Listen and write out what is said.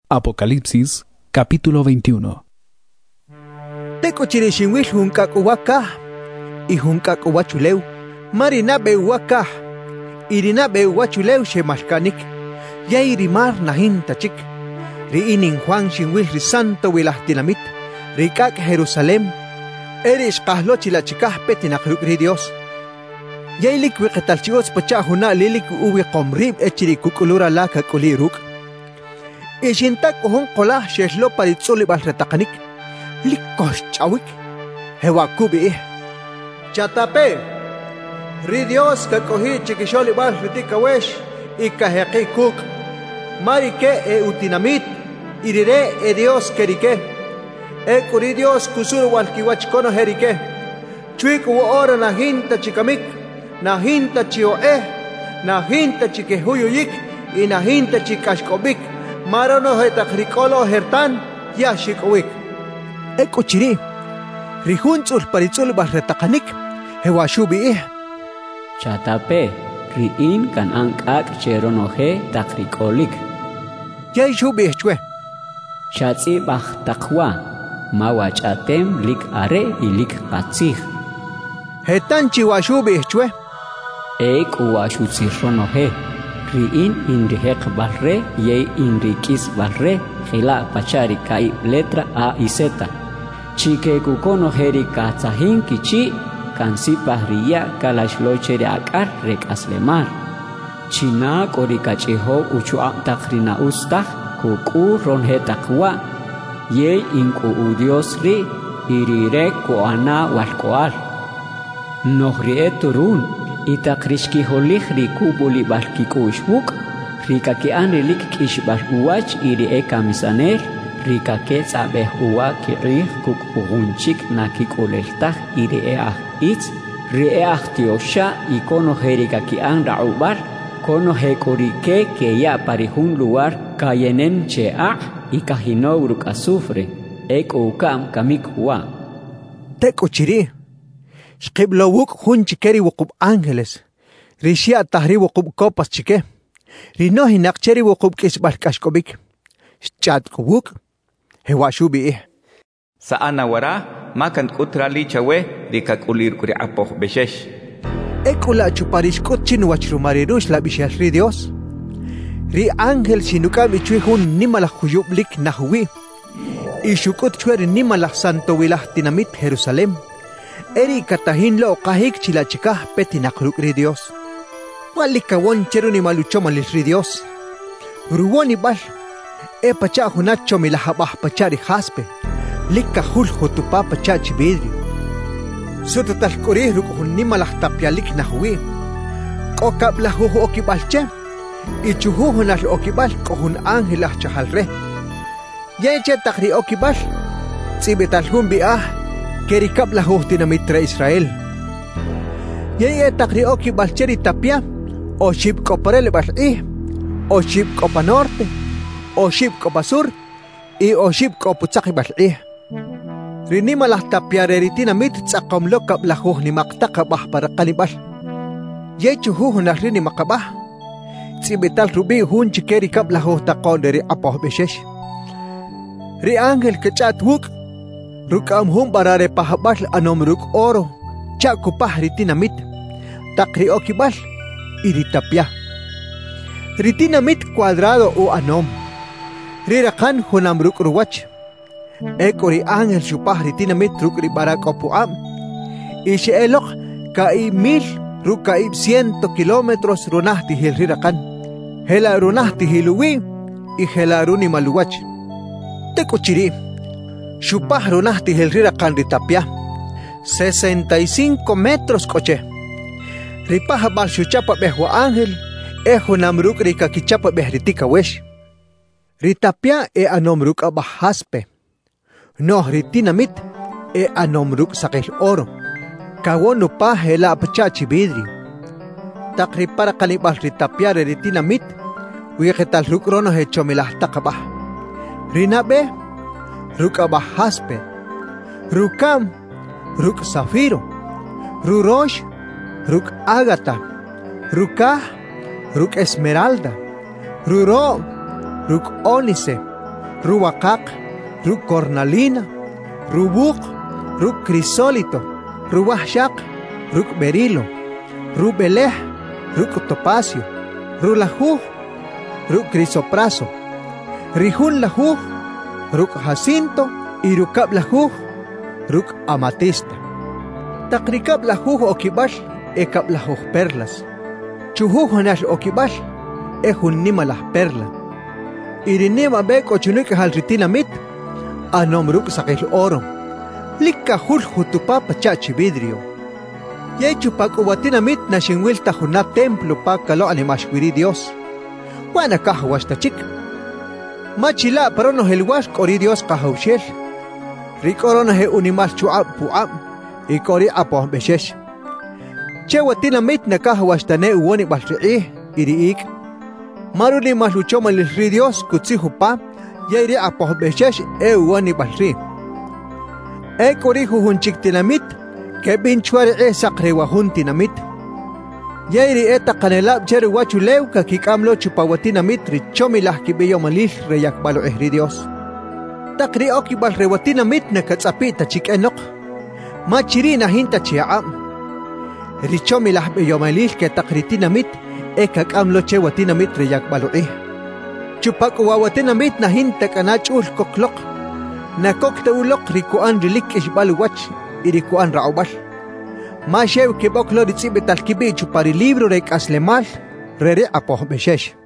Apocalipsis, capítulo 21. Teko chirishinwil hunkak'uwakaj y hunkak'uwachulew, marinabe uwakaj, irinabe uwachulew shemalkanik, ya irimar nahintachik, riinin Juan shinwil risanto wilahtinamit, rikak Jerusalem, erish kahlochilachikaj petinaqruk ri Dios. Ya ilik wiqetalchios pachahuna lilik uwi qomrib echiri kukulura laka kuliruk. Ishintak uhun qolah sheshlo paritzuli balretaqanik, likkosh chawik, hewakubi. Chatape, ri Dios kakohi chikisholi bal ritikawesh, ikaheqi kuk, marike e utinamit, irire e Dios kerike, e kuri Dios kusuru walkiwachkono herike, chuik u ora nahinta chikamik, nahinta chioe, nahinta chikehuyuyik, y nahinta chikashkobik, marono hetakrikolo hertan, yashikowik. Ekuchiri, rihuntzul paritzul barretakanik, hewashubi. Chatape, riin kan ankak cheronoje takrikolik. Yashubi chwe. Chatsi bach takwa, mawachatem lik are ilik katsih. Hetan chiwashubi chwe. Ek uwashutsironoje. Riin indihek barre, ye indikis barre, gila pachari kai letra A y Z. Chike kukono heri katsahin kichi, kansi pahriya kalashlocheri akar rek aslemar. China korikachiho uchua takrina ustah, kuku ronhe takwa, ye inku udiosri, irire koana walkoal. Nohrie turun. Itakrishki holihri kubuli barkikushbuk, rikakian rilik kishbar uwach iri kamisaner, rikake sabeh uwa kirih kuk ugunchik nakikuleltah iri itz, tiosha ikono herikakian raubar, kono hekorike que ya parihun lugar kayenen chea ikahinowruk azufre, ukam kamikwa. Teko chiri. Shqiblowuk hun chikeri wukub ángeles. Rishia tahri wukub kopas chike. Rinohi nakcheri wukub kisbar kashkobik. Shchat kubuk. Hewashubi. Saana wara makan utrali chawe rikakulir kuri apoh beshesh. Ekula chuparishkut chinu wachrumarirus la bishal ri Dios. Ri ángel sinukam ichuihun nimala huyublik nahuwi. Ishukut chuer nimala santo wilah tinamit Jerusalem. Eri katahin lo kahik chilachikah petinakruk ri Dios. Walikawon cheruni maluchomalis ri Dios. Ruwoni bal. E pachahunacho milahabah pachari haspe. Likahul hutupa pachachi vidri. Sutatal kuri rukuhun malah tapyalik nahuwi. Kokablahu okibalche. Ichuhuhunal okibal kohun angelah chahalre. Yeche takri okibal. Tsibetal humbiah. Kerikab la tinamitra Israel. Ye takri oki balcheri tapia, o ship koparele bal'i, o ship kopa norte, o ship kopa sur, y o ship koputzaki bal'i. Rinima la tapia reritinamit tsakomlo kab la ni maktaka bah para kalibal. Ye chuhu na rini makabah. Tsibital rubi hun chikeri kab la takon deri apoh beshesh. Ri angel kechat wuk. Rukam hum barare pahabal anom ruk oro, chakupah ritinamit, takri okibal, iritapia. Ritinamit cuadrado o anom, rirakan hunam ruk ruwach, ekori angel shupah ritinamit ruk ribarak opuam, ishe elok kai 1000 rukaib 100 kilómetros runahti hil rirakan, hela runahti hiluwi, y hela runi maluwach. Tekuchiri. Shupah runahti helrira kanditapia 65 metros coche. Ripaha bal shuchapa behwa ángel, ejo namruk rika kichapa behritika wesh. Ritapia e anomruk abahaspe. No ritinamit e anomruk sakil oro. Kawonu pa hela apachachi vidri. Takripara kanibal ritapia ritinamit, wieketal rukrono hechomilah takabah. Rinabe ruk abahaspe, rukam, ruk zafiro, rurosh, ruk ágata, rukah, ruk esmeralda, ruro, ruk ónice, ruwakak, ru cornalina, rubuk, ru crisólito, ruwahshak, ru berilo, ru belej, ru topacio, ru lajuj, ru crisopraso, rijun lajuj, ru jacinto, y rukab lajuj, ru amatista. Takrikab lajuj okibash, ekab lajuj perlas. Chujuj nash okibash, ehun nima las perla. Irinima bek ochunik halritinamit, anomruk sakil oro. Lika hul jutupapa chachi vidrio. Yay chupak uwatinamit na shinwil tajunat templo pa kalo animashwiri Dios. Wana kahwash tachik. Machila parono helwash kori Dios kahawshel. Rikorono he unimash chuab puab. Ikori apoh beshesh. Chewatinamit na kahwash tane uwani balri'ih iriik. Maruni mahluchoma lilri Dios kutsihu pa. Yairi apoh beshesh uwani balri. Kori hujunchik tinamit. Que binchuare sacre wahuntinamit. Yairi eta canelab cher wachulew ka kikamlo chupawatinamit richomilah kibeyo malil reyakbalo ehri Dios. Takri okibal rewatinamit na katsapita chikenok. Machirina hinta chiaam. Richomilah beyo malil ke takritinamit kakamlo chewatinamit reyakbalo Chupakuwawatinamit na hinta kanachul koklok. Na kokta ulok rikuan rilik ishbaluwach. Irikuan raubal. Mashew kibok lo ritzibetal kibichu para el libro rek aslemal, rere apoh beshesh.